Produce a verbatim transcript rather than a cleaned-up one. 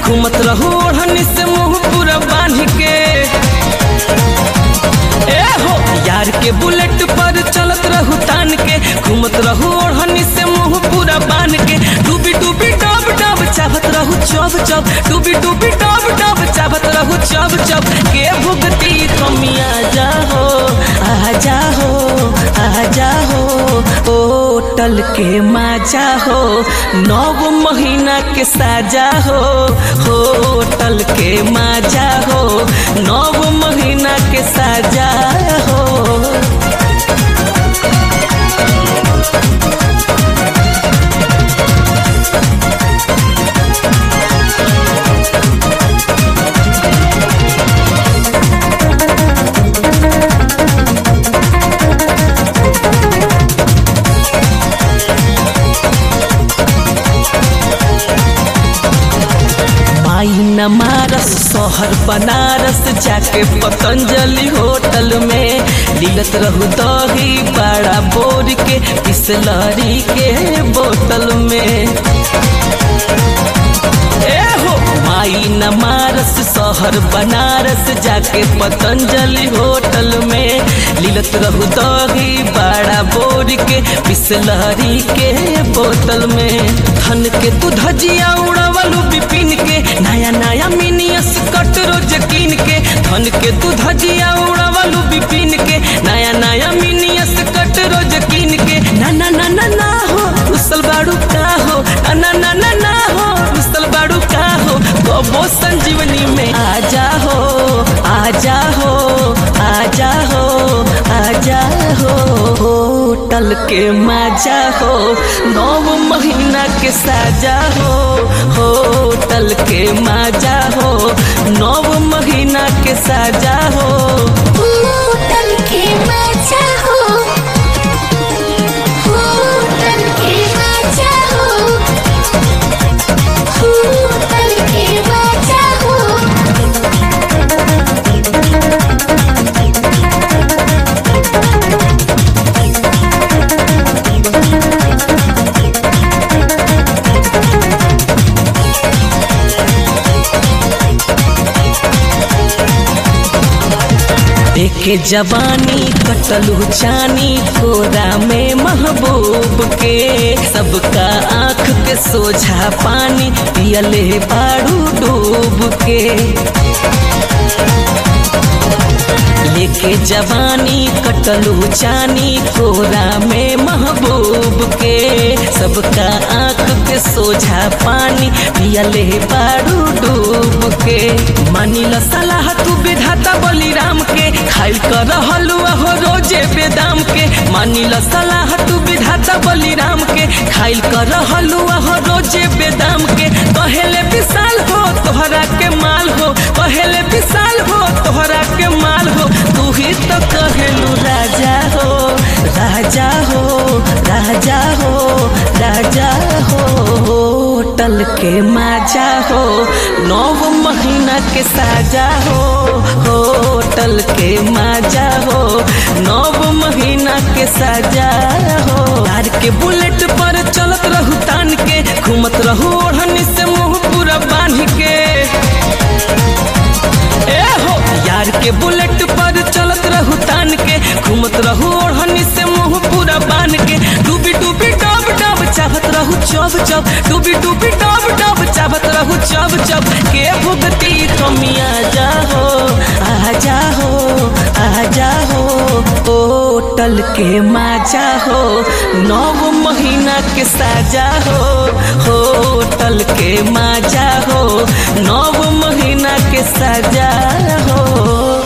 घूमत रहू ओढ़नी से मुंह पूरा बांध के। ए हो यार के बुलेट पर चलत रहू तान के, घूमत रहू ओढ़नी से मुंह पूरा बांध के। डूबी डूबी डब डब चाहत रहू चब चब, डूबी डूबी डब डब चाहत रहू चब चब। के भुगती कमिया जाहो आ जाहो आ जाहो होटल के माजा हो, नौ महीना के साजा हो। होटल के माजा हो, नौ महीना के साजा हो। न मारस शहर बनारस जाके पतंजलि होटल में, लीलत रहू दही बड़ा बोर के बिसलरी के बोतल में। ए हो माई न मारस शहर बनारस जाके पतंजलि होटल में, लीलत रहू दही बड़ा बोर के बिसलरी के बोतल में। धन के तू धजिया उड़ावलू बिपिन के, नया नया मिनियस कट रोज कीन के। धन के तू धजिया उड़ावलू बिपिन के, नया नया मिनियस कट रोज कीन के। ना ना ना ना ना हो रुसल बाड़ू का हो, ना ना ना ना हो रुसल बाड़ू का हो। गबो संजीवनी में आ जाहो आ जाहो आ जाहो आ जाहो होटल के मजा हो, नौ महीना के साजा हो। होटल के मजा हो, नौ महीना के साजा हो। होटल के मजा हो, होटल के मजा हो, होटल के मजा हो। देखे जवानी कटलू जानी कोरा में महबूब के, सबका आँख के सोझा पानी पियले बाड़ू डूब के। लेके जवानी कटलू जानी कोरा में महबूब के, सबका आँख के सोझा पानी पियले बाड़ू डूब के। मानिल सलाह तू विधाता बलिराम के, खाइल कर हलुआ हो रोजे बेदाम के। मानिल सलाह तू विधाता बलिराम के, खाइल कर हलुआ हो रोजे बेदाम के। कहेले विशाल हो तोहरा के माल हो, कहेले विशाल हो तोहरा के माल हो। तू ही तो कहेलू राजा हो राजा हो राजा हो राजा हो। होटल के मजा हो, नौ महीना के साजा हो। होटल के मजा हो, नौ महीना के साजा हो। यार के बुलेट पर चलत रहू तान के, घूमत रहू ओढ़नी से मुंह पूरा बांध के। ए हो यार के बुलेट पर चलत रहू तान के, घूमत रहू ओढ़नी से मुंह पूरा बांध के। डूबी डूबी डब डब चाहत रहू चब चब, डूबी डूबी डब डब चाहत रहू चब चब। के भुगती कमिया जाहो आ जाहो आ जाहो होटल के मजा हो, नौ महीना के साजा हो। होटल के मजा हो, नौ महीना के साजा हो।